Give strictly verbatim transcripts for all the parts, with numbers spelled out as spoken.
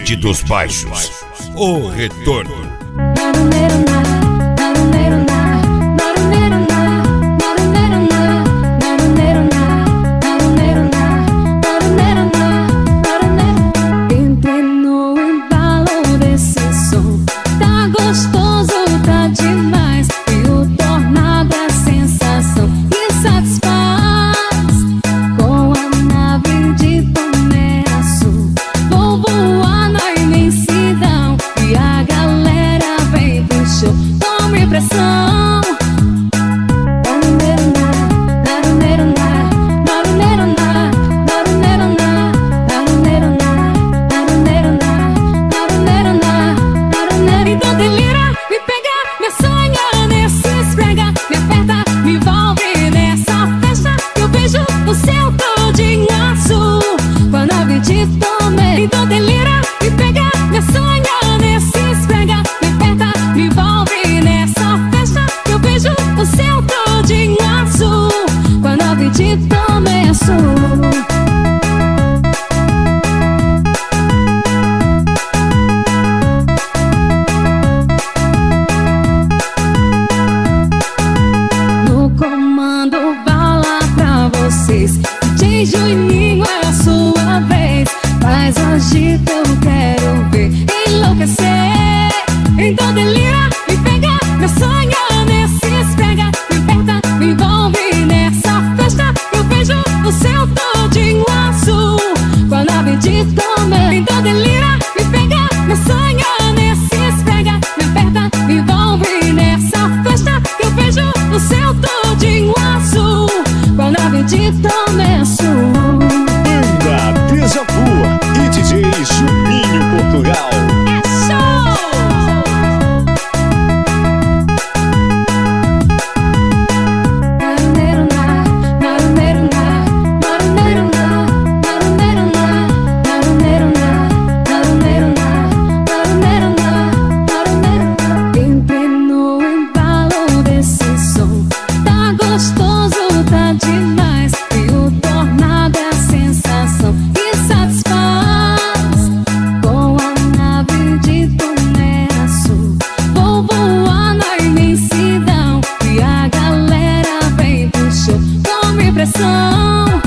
Elite dos Baixos, o retorno. Então delira, me pega, me sonha nesse esfrega, me aperta, me envolve nessa festa que eu vejo o céu todinho azul. Quando a noite começa, no comando bala pra vocês, D J Juninho é a sua vez. Mas hoje eu quero ver enlouquecer. Então delira, me pega, me sonha nesse esfrega, me aperta, me envolve nessa festa que eu vejo o céu todinho azul. Quando a noite começa, então delira, me pega, me sonha nesse esfrega, me aperta, me envolve nessa festa que eu vejo o céu todinho azul. Quando a noite começa, Banda Deja Vu e D J Juninho Portugal. é show! Entre no embalo desse som, tá gostoso, tá demais. E o tornado é a sensação que satisfaz. Com a nave de Tomé Azul, vou voar na imensidão e a galera vem pro show com impressão.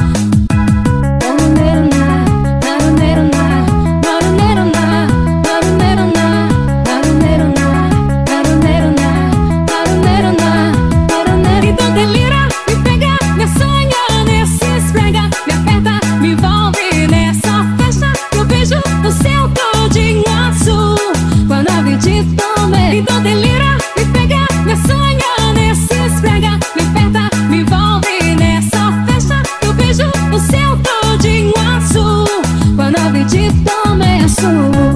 Então delira, me pega, me sonha nesse esfrega, me aperta, me envolve nessa festa que eu vejo o céu todinho azul. Quando a noite começa, então delira, me pega, me sonha nesse esfrega, me aperta, me envolve nessa festa que eu vejo o céu todinho azul. Quando a noite começa,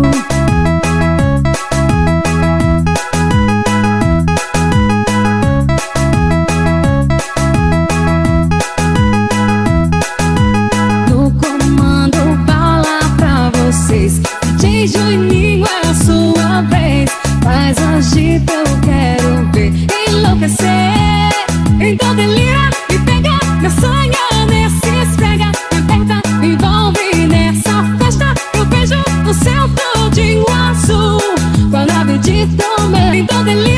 no comando bala pra vocês, D J Juninho é a sua vez. Mas hoje eu quero ver enlouquecer. Então delira, me pega, me sonha nesse esfrega, me aperta, me envolve nessa festa eu vejo o céu todinho azul. Quando a noite começa, então delira.